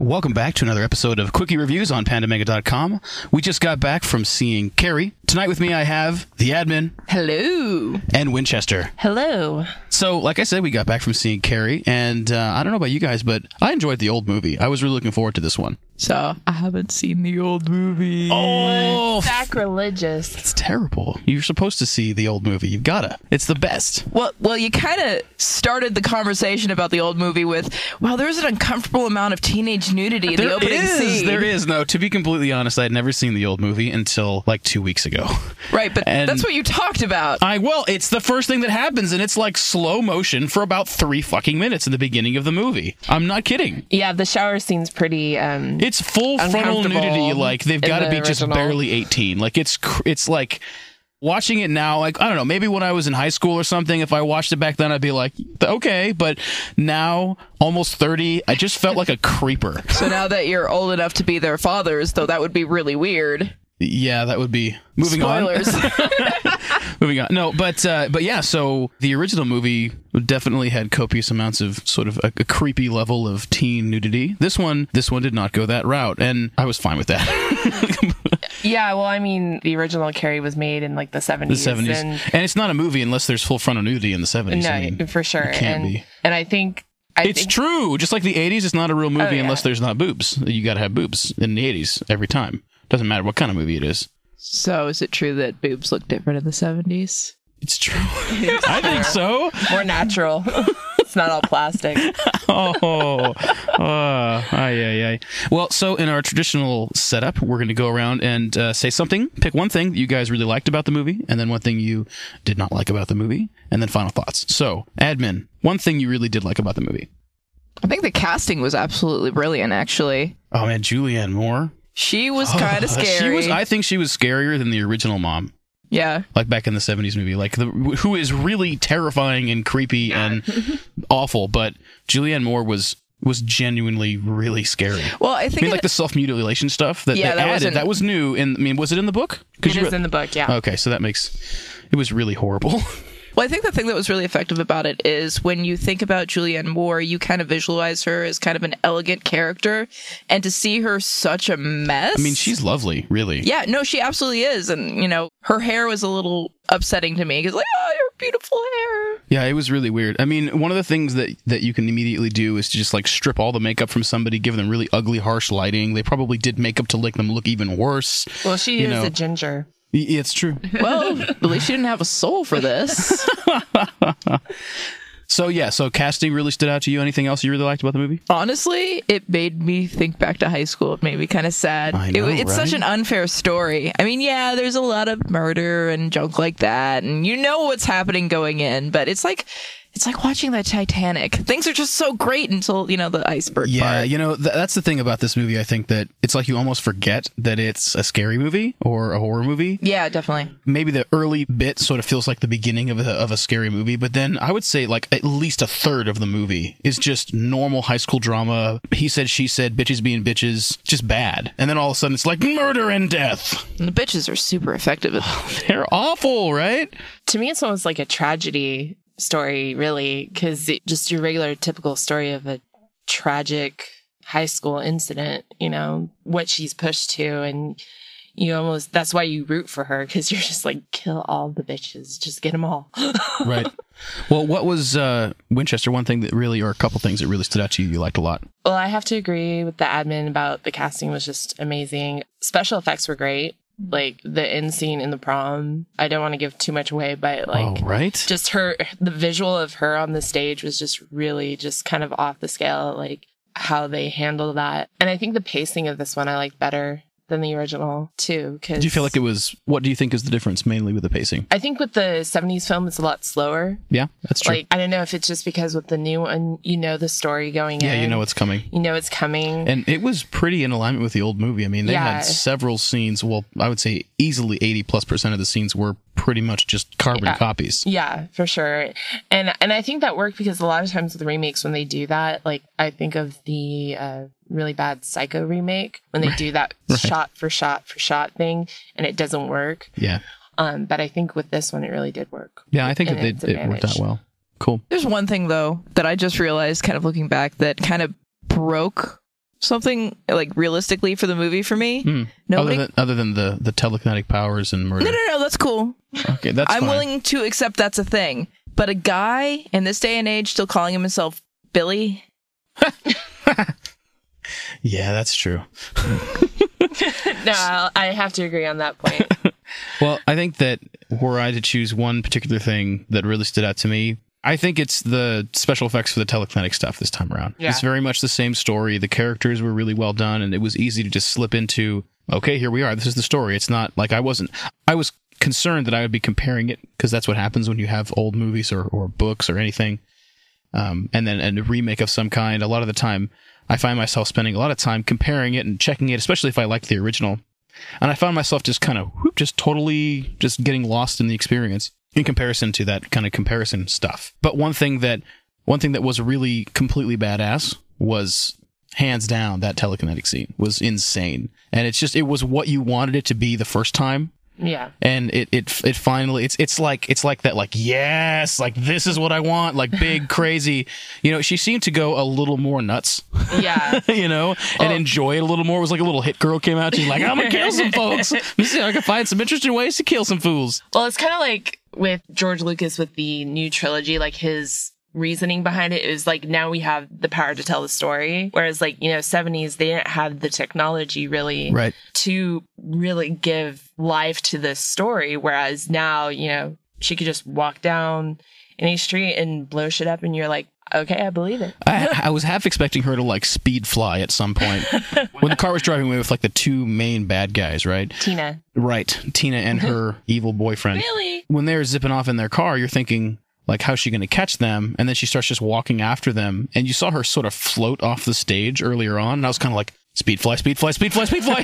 Welcome back to another episode of Quickie Reviews on PandaMega.com. We just got back from seeing Carrie. Tonight with me I have the admin. Hello. And Winchester. Hello. So, like I said, we got back from seeing Carrie, and I don't know about you guys, but I enjoyed the old movie. I was really looking forward to this one. So, I haven't seen the old movie. Oh, sacrilegious. It's terrible. You're supposed to see the old movie. You've gotta. It's the best. Well, you kind of started the conversation about the old movie with, well, there's an uncomfortable amount of teenage nudity in the opening scene. There is. No, to be completely honest, I had never seen the old movie until like 2 weeks ago. Right, but that's what you talked about. Well, it's the first thing that happens, and it's like slow motion for about 3 fucking minutes in the beginning of the movie. I'm not kidding. Yeah, the shower scene's pretty it's full frontal nudity, like they've got to be just barely 18. Like it's like watching it now, like I don't know, maybe when I was in high school or something, if I watched it back then I'd be like, okay, but now almost 30, I just felt like a creeper. So now that you're old enough to be their fathers, though, that would be really weird. Yeah, that would be moving Spoilers. on. Moving on. No, but yeah, so the original movie definitely had copious amounts of sort of a creepy level of teen nudity. This one did not go that route, and I was fine with that. Yeah, well, I mean, the original Carrie was made in like the 70s. The 70s. And it's not a movie unless there's full frontal nudity in the 70s. No, I mean, for sure. It can't be. And I think... It's true. Just like the 80s, it's not a real movie unless there's not boobs. You got to have boobs in the 80s every time. Doesn't matter what kind of movie it is. So is it true that boobs look different in the 70s? It's true. I think so. More natural. It's not all plastic. Ay. Well, so in our traditional setup, we're going to go around and say something. Pick one thing that you guys really liked about the movie, and then one thing you did not like about the movie, and then final thoughts. So, admin, one thing you really did like about the movie. I think the casting was absolutely brilliant, actually. Oh, man, Julianne Moore. She was kind of scary. I think she was scarier than the original mom. Yeah. Like back in the 70s movie. Like, who is really terrifying and creepy and awful, but Julianne Moore was genuinely really scary. Well, I think like the self-mutilation stuff that they added, that was new. Was it in the book? It is in the book, yeah. Okay, so it was really horrible. Well, I think the thing that was really effective about it is when you think about Julianne Moore, you kind of visualize her as kind of an elegant character, and to see her such a mess. I mean, she's lovely, really. Yeah, no, she absolutely is. And, her hair was a little upsetting to me because, like, oh, your beautiful hair. Yeah, it was really weird. I mean, one of the things that you can immediately do is to just, like, strip all the makeup from somebody, give them really ugly, harsh lighting. They probably did makeup to make them look even worse. Well, she is a ginger. It's true. Well, at least she didn't have a soul for this. So casting really stood out to you. Anything else you really liked about the movie? Honestly, it made me think back to high school. It made me kind of sad. I know, it's such an unfair story. I mean, yeah, there's a lot of murder and junk like that, and you know what's happening going in, but it's like watching the Titanic. Things are just so great until, the iceberg part. Yeah, that's the thing about this movie. I think that it's like you almost forget that it's a scary movie or a horror movie. Yeah, definitely. Maybe the early bit sort of feels like the beginning of a scary movie, but then I would say like at least a third of the movie is just normal high school drama. He said, she said, bitches being bitches, just bad. And then all of a sudden it's like murder and death. And the bitches are super effective. They're awful, right? To me, it's almost like a tragedy story, really, because just your regular typical story of a tragic high school incident, what she's pushed to, and that's why you root for her, because you're just like, kill all the bitches, just get them all. Right. Well, what was Winchester, one thing that really, or a couple things that really stood out to you liked a lot? Well, I have to agree with the admin about the casting was just amazing. Special effects were great. Like the end scene in the prom, I don't want to give too much away, but just the visual of her on the stage was just really just kind of off the scale, like how they handle that. And I think the pacing of this one I liked better than the original too. Do you feel like what do you think is the difference mainly with the pacing? I think with the 70s film, it's a lot slower. Yeah, that's true. Like, I don't know if it's just because with the new one, the story going in. Yeah, you know it's coming. It's coming. And it was pretty in alignment with the old movie. I mean, they had several scenes. Well, I would say easily 80+% of the scenes were pretty much just carbon copies. Yeah, for sure. And I think that worked because a lot of times with remakes, when they do that, like I think of the really bad Psycho remake, when they do that shot for shot for shot thing and it doesn't work. Yeah. But I think with this one, it really did work. Yeah, I think it worked out well. Cool. There's one thing, though, that I just realized kind of looking back that kind of broke something like realistically for the movie for me. Other than the telekinetic powers and murder. No, that's cool. Okay, that's I'm fine. willing to accept that's a thing. But a guy in this day and age still calling himself Billy? Yeah, that's true. No, I have to agree on that point. Well, I think that were I to choose one particular thing that really stood out to me, I think it's the special effects for the telekinetic stuff this time around. Yeah. It's very much the same story. The characters were really well done, and it was easy to just slip into, okay, here we are. This is the story. It's not like I was concerned that I would be comparing it, because that's what happens when you have old movies or books or anything, and then a remake of some kind. A lot of the time, I find myself spending a lot of time comparing it and checking it, especially if I like the original. And I found myself just kind of totally getting lost in the experience in comparison to that kind of comparison stuff. But one thing that was really completely badass was, hands down, that telekinetic scene was insane. And it was what you wanted it to be the first time. Yeah. And it finally, it's like that, like, yes, like this is what I want, like big, crazy, she seemed to go a little more nuts. Yeah. And enjoy it a little more. It was like a little hit girl came out. She's like, I'm going to kill some folks. Let me see if I can find some interesting ways to kill some fools. Well, it's kind of like with George Lucas with the new trilogy, like his reasoning behind it is like, now we have the power to tell the story, whereas 70s they didn't have the technology really to really give life to this story, whereas now she could just walk down any street and blow shit up and you're like, okay, I believe it. I was half expecting her to like speed fly at some point when the car was driving away with like the two main bad guys, right? Tina and her evil boyfriend. Really? When they're zipping off in their car, you're thinking, like, how's she going to catch them? And then she starts just walking after them. And you saw her sort of float off the stage earlier on. And I was kind of like, speed fly, speed fly, speed fly, speed fly.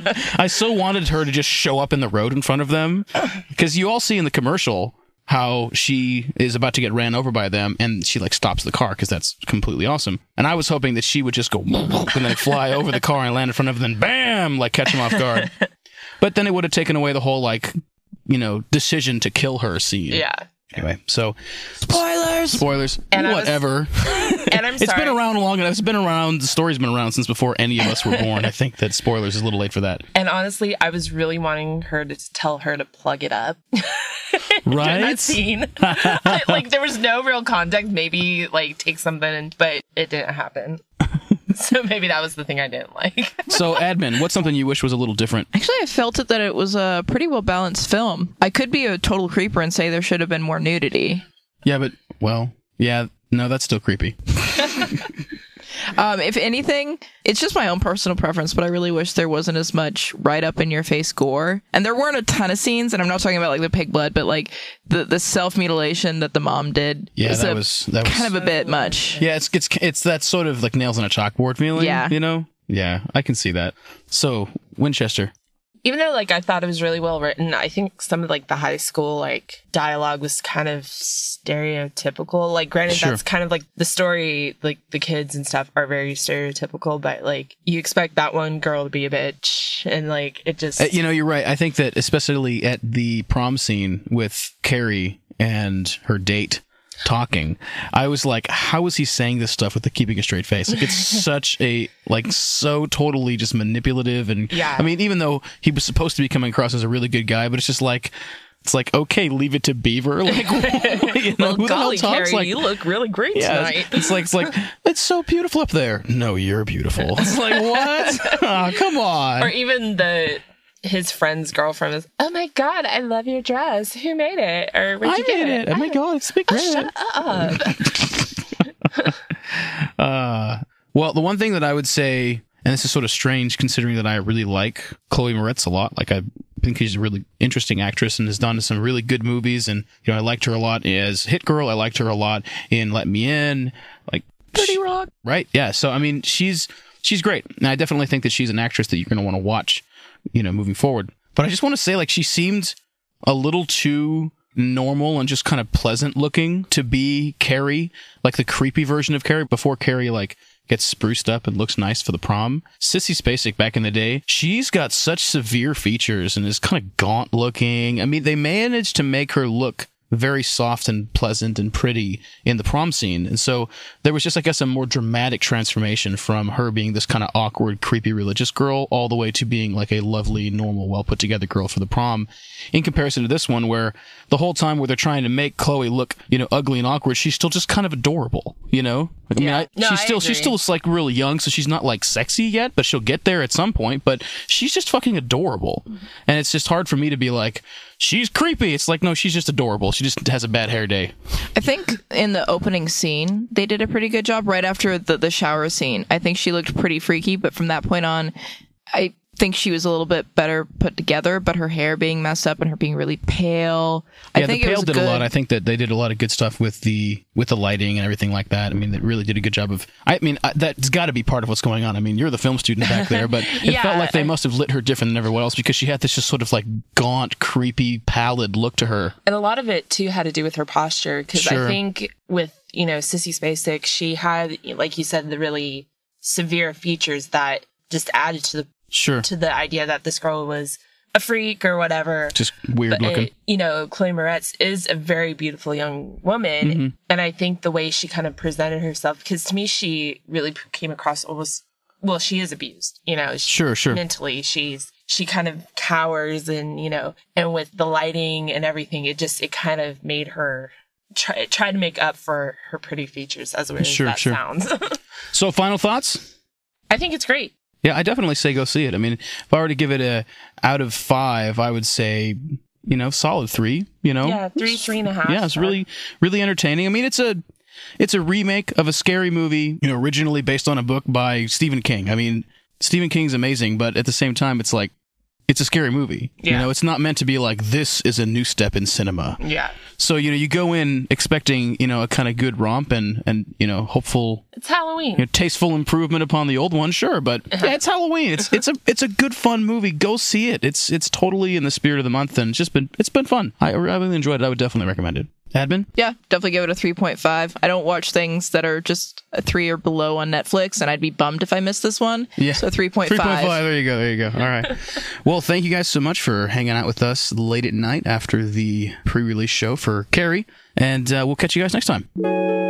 I so wanted her to just show up in the road in front of them. Because you all see in the commercial how she is about to get ran over by them. And she, like, stops the car, because that's completely awesome. And I was hoping that she would just go and then fly over the car and land in front of them. And then bam, like, catch them off guard. But then it would have taken away the whole, like, decision to kill her scene. Yeah. Anyway, so spoilers, and whatever. And I'm sorry. It's been around long enough. It's been around. The story's been around since before any of us were born. I think that spoilers is a little late for that. And honestly, I was really wanting her to tell her to plug it up. Right? That scene. Like, there was no real context. Maybe like take something, but it didn't happen. So maybe that was the thing I didn't like. So, Admin, what's something you wish was a little different? Actually, I felt that it was a pretty well-balanced film. I could be a total creeper and say there should have been more nudity. Yeah, but, no, that's still creepy. If anything, it's just my own personal preference, but I really wish there wasn't as much right up in your face gore. And there weren't a ton of scenes, and I'm not talking about like the pig blood, but like the self-mutilation that the mom did. Yeah, that was kind of a bit much. Yeah, it's that sort of like nails on a chalkboard feeling. Yeah. Yeah, I can see that. So, Winchester. Even though like I thought it was really well written, I think some of like the high school like dialogue was kind of stereotypical. Like, granted, that's kind of like the story, like the kids and stuff are very stereotypical, but like you expect that one girl to be a bitch, and like it just you're right. I think that especially at the prom scene with Carrie and her date talking, I was like, how is he saying this stuff with keeping a straight face? Like, it's such a so totally just manipulative, and I mean, even though he was supposed to be coming across as a really good guy, but it's just like, okay, leave it to Beaver. Like, well, who the hell talks Carrie, like, you look really great tonight. It's like it's so beautiful up there. No, you're beautiful. It's like, what? Oh, come on. Or even his friend's girlfriend is, oh my god, I love your dress. Who made it? Or where'd you get it? Oh my god, it's big. Shut up. Well, the one thing that I would say, and this is sort of strange considering that I really like Chloe Moretz a lot. Like, I think she's a really interesting actress and has done some really good movies. And, I liked her a lot as Hit Girl. I liked her a lot in Let Me In. Like, 30 Rock. Right? Yeah. So, I mean, she's great. And I definitely think that she's an actress that you're going to want to watch, moving forward. But I just want to say, like, she seemed a little too normal and just kind of pleasant looking to be Carrie, like the creepy version of Carrie before Carrie, like, gets spruced up and looks nice for the prom. Sissy Spacek back in the day, she's got such severe features and is kind of gaunt looking. I mean, they managed to make her look very soft and pleasant and pretty in the prom scene. And so there was just, I guess, a more dramatic transformation from her being this kind of awkward, creepy religious girl all the way to being like a lovely, normal, well put together girl for the prom, in comparison to this one where the whole time where they're trying to make Chloe look, ugly and awkward, she's still just kind of adorable, she's still like really young, so she's not like sexy yet, but she'll get there at some point, but she's just fucking adorable. And it's just hard for me to be like, she's creepy. It's like, no, she's just adorable. She just has a bad hair day. I think in the opening scene, they did a pretty good job right after the shower scene. I think she looked pretty freaky, but from that point on, I think she was a little bit better put together, but her hair being messed up and her being really pale. Yeah, I think the pale did a lot. I think that they did a lot of good stuff with the lighting and everything like that. I mean, they really did a good job of. That's got to be part of what's going on. I mean, you're the film student back there, but it felt like they must have lit her different than everyone else because she had this just sort of like gaunt, creepy, pallid look to her. And a lot of it too had to do with her posture because I think with Sissy Spacek, she had, like you said, the really severe features that just added to the idea that this girl was a freak or whatever. Just weird looking. Chloe Moretz is a very beautiful young woman. Mm-hmm. And I think the way she kind of presented herself, because to me, she really came across almost, well, she is abused, Sure. Mentally, she kind of cowers and, and with the lighting and everything, it kind of made her try to make up for her pretty features, as weird as that sounds. So final thoughts? I think it's great. Yeah, I definitely say go see it. I mean, if I were to give it a out of 5, I would say, solid 3, Yeah, 3.5. Yeah, it's really, really entertaining. I mean, it's a remake of a scary movie, originally based on a book by Stephen King. I mean, Stephen King's amazing, but at the same time, it's like, it's a scary movie. Yeah. It's not meant to be like, this is a new step in cinema. Yeah. So, you go in expecting, a kind of good romp and hopeful. It's Halloween. Tasteful improvement upon the old one, sure. But yeah, it's Halloween. It's a good, fun movie. Go see it. It's totally in the spirit of the month and it's been fun. I really enjoyed it. I would definitely recommend it. Admin? Yeah, definitely give it a 3.5. I don't watch things that are just a 3 or below on Netflix, and I'd be bummed if I missed this one. Yeah. So 3.5. 3.5, there you go. All right. Well, thank you guys so much for hanging out with us late at night after the pre-release show for Carrie, and we'll catch you guys next time.